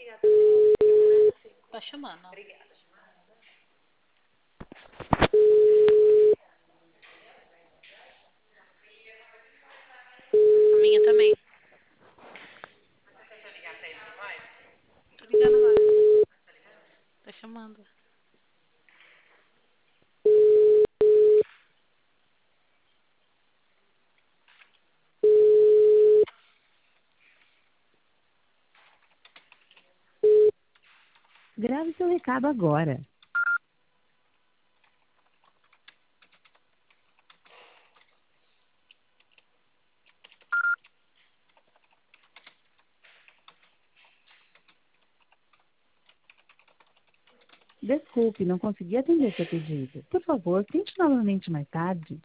Tá chamando. A minha também. Tô ligando agora. Tá chamando. Grave seu recado agora. Desculpe, não consegui atender seu pedido. Por favor, tente novamente mais tarde.